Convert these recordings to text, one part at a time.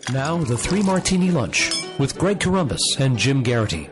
Now, the Three Martini Lunch with Greg Corombos and Jim Garrity.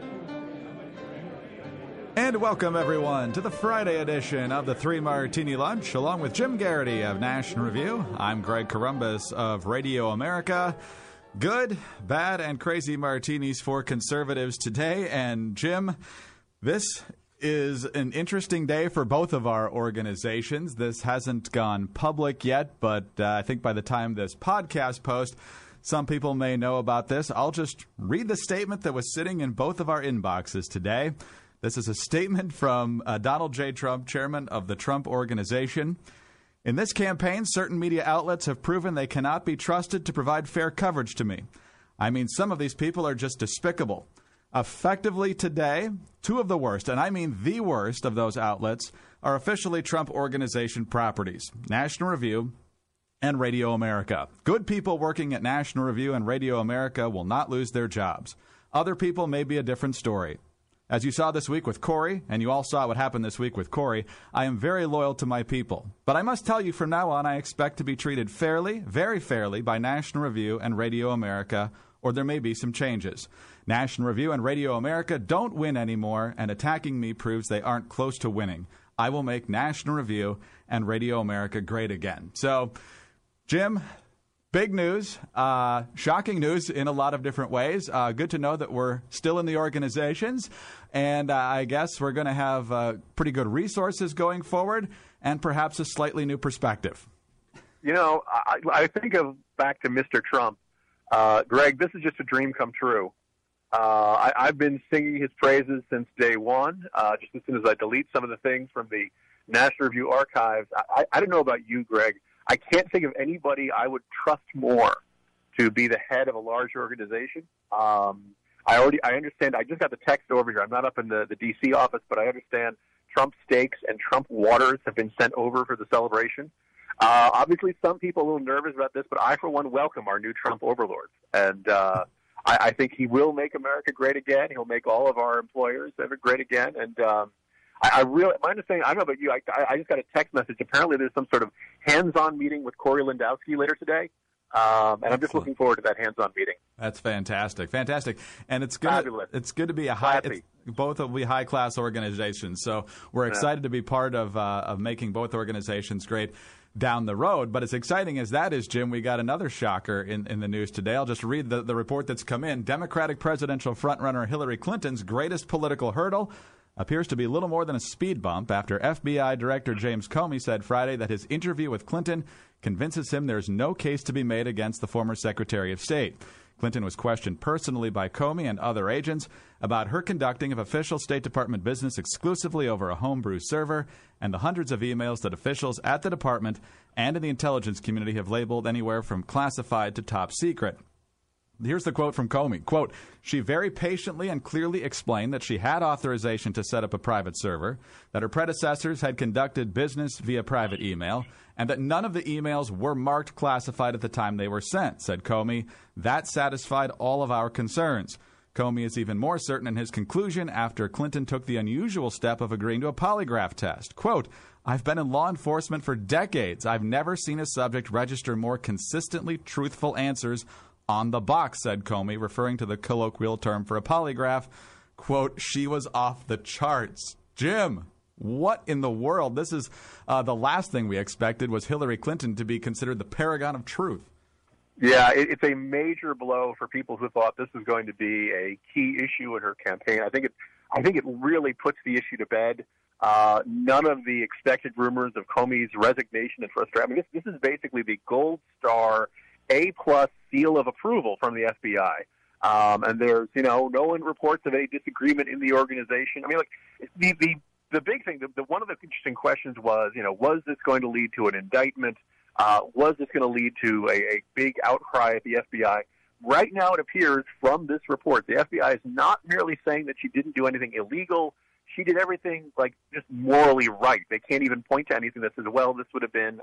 And welcome, everyone, to the Friday edition of the Three Martini Lunch, along with Jim Garrity of National Review. I'm Greg Corombos of Radio America. Good, bad, and crazy martinis for conservatives today. And, Jim, this is an interesting day for both of our organizations. This hasn't gone public yet, but I think by the time this podcast posts, some people may know about this. I'll just read the statement that was sitting in both of our inboxes today. This is a statement from Donald J. Trump, chairman of the Trump Organization. In this campaign, certain media outlets have proven they cannot be trusted to provide fair coverage to me. I mean, some of these people are just despicable. Effectively today, two of the worst, and I mean the worst of those outlets, are officially Trump Organization properties, National Review and Radio America. Good people working at National Review and Radio America will not lose their jobs. Other people may be a different story. As you saw this week with Corey, and you all saw what happened this week with Corey, I am very loyal to my people. But I must tell you, from now on, I expect to be treated fairly, very fairly, by National Review and Radio America, or there may be some changes. National Review and Radio America don't win anymore, and attacking me proves they aren't close to winning. I will make National Review and Radio America great again. So, Jim, big news, shocking news in a lot of different ways. Good to know that we're still in the organizations, and I guess we're going to have pretty good resources going forward and perhaps a slightly new perspective. You know, I think of back to Mr. Trump. Greg, this is just a dream come true. I've been singing his praises since day one, just as soon as I delete some of the things from the National Review archives. I don't know about you, Greg. I can't think of anybody I would trust more to be the head of a large organization. I understand. I just got the text over here. I'm not up in the D.C. office, but I understand Trump steaks and Trump waters have been sent over for the celebration. Obviously, some people are a little nervous about this, but I, for one, welcome our new Trump overlords. And I think he will make America great again. He'll make all of our employers ever great again. And my understanding, I don't know about you, I just got a text message. Apparently there's some sort of hands-on meeting with Corey Lewandowski later today. And I'm just looking forward to that hands-on meeting. That's fantastic. Fantastic. And it's good to be both will be high-class organizations. So we're excited to be part of making both organizations great down the road. But as exciting as that is, Jim, we got another shocker in the news today. I'll just read the report that's come in. Democratic presidential frontrunner Hillary Clinton's greatest political hurdle appears to be little more than a speed bump after FBI Director James Comey said Friday that his interview with Clinton convinces him there's no case to be made against the former Secretary of State. Clinton was questioned personally by Comey and other agents about her conducting of official State Department business exclusively over a homebrew server and the hundreds of emails that officials at the department and in the intelligence community have labeled anywhere from classified to top secret. Here's the quote from Comey. Quote, she very patiently and clearly explained that she had authorization to set up a private server, that her predecessors had conducted business via private email, and that none of the emails were marked classified at the time they were sent, said Comey. That satisfied all of our concerns. Comey is even more certain in his conclusion after Clinton took the unusual step of agreeing to a polygraph test. Quote, I've been in law enforcement for decades. I've never seen a subject register more consistently truthful answers on the box, said Comey, referring to the colloquial term for a polygraph. Quote, she was off the charts. Jim, what in the world? This is the last thing we expected was Hillary Clinton to be considered the paragon of truth. Yeah, it's a major blow for people who thought this was going to be a key issue in her campaign. I think it really puts the issue to bed. None of the expected rumors of Comey's resignation and frustration. I mean, this is basically the gold star A+ seal of approval from the FBI. And there's, no one reports of any disagreement in the organization. I mean, like the big thing, one of the interesting questions was, was this going to lead to an indictment? Was this going to lead to a big outcry at the FBI? Right now it appears from this report, the FBI is not merely saying that she didn't do anything illegal. She did everything just morally right. They can't even point to anything that says, well, this would have been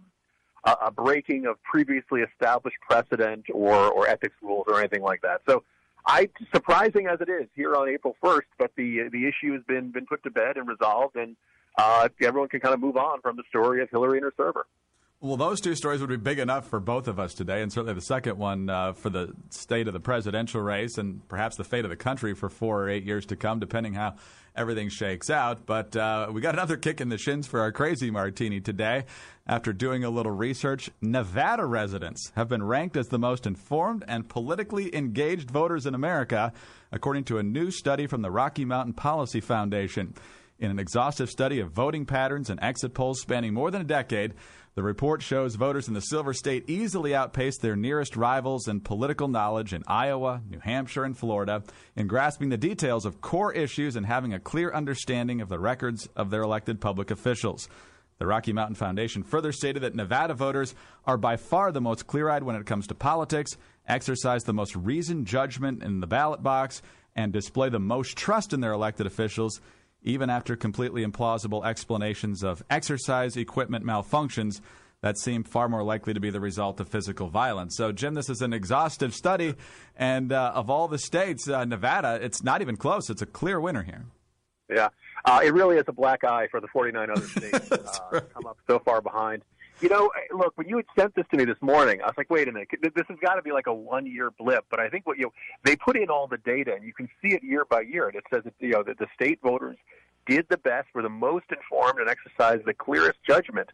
a breaking of previously established precedent or ethics rules or anything like that. So, surprising as it is here on April 1st, but the issue has been put to bed and resolved, and everyone can kind of move on from the story of Hillary and her server. Well, those two stories would be big enough for both of us today, and certainly the second one for the state of the presidential race and perhaps the fate of the country for 4 or 8 years to come, depending how everything shakes out. But we got another kick in the shins for our Crazy Martini today. After doing a little research, Nevada residents have been ranked as the most informed and politically engaged voters in America, according to a new study from the Rocky Mountain Policy Foundation. In an exhaustive study of voting patterns and exit polls spanning more than a decade, the report shows voters in the Silver State easily outpaced their nearest rivals in political knowledge in Iowa, New Hampshire, and Florida in grasping the details of core issues and having a clear understanding of the records of their elected public officials. The Rocky Mountain Foundation further stated that Nevada voters are by far the most clear-eyed when it comes to politics, exercise the most reasoned judgment in the ballot box, and display the most trust in their elected officials, even after completely implausible explanations of exercise equipment malfunctions that seem far more likely to be the result of physical violence. So, Jim, this is an exhaustive study, and of all the states, Nevada, it's not even close. It's a clear winner here. Yeah, it really is a black eye for the 49 other states right. Come up so far behind. You know, look, when you had sent this to me this morning, I was like, wait a minute, this has got to be like a one-year blip. But I think they put in all the data, and you can see it year by year. And it says that, that the state voters did the best, were the most informed, and exercised the clearest judgment.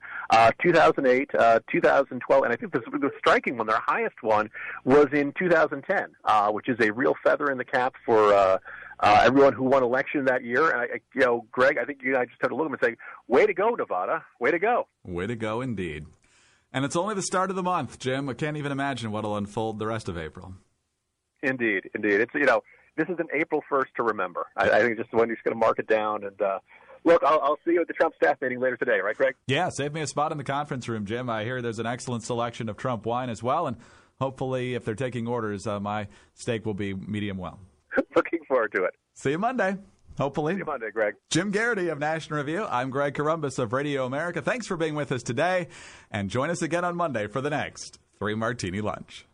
2008, 2012, and I think the striking one, their highest one, was in 2010, which is a real feather in the cap for everyone who won election that year. And Greg, I think you and I just had to look at them and say, way to go, Nevada. Way to go. Way to go, indeed. And it's only the start of the month, Jim. I can't even imagine what will unfold the rest of April. Indeed. It's, this is an April 1st to remember. I think just when you're going to mark it down. And look, I'll see you at the Trump staff meeting later today, right, Greg? Yeah, save me a spot in the conference room, Jim. I hear there's an excellent selection of Trump wine as well. And hopefully, if they're taking orders, my steak will be medium well. Looking forward to it. See you Monday. Hopefully. See you Monday, Greg. Jim Garrity of National Review. I'm Greg Corombos of Radio America. Thanks for being with us today. And join us again on Monday for the next 3 Martini Lunch.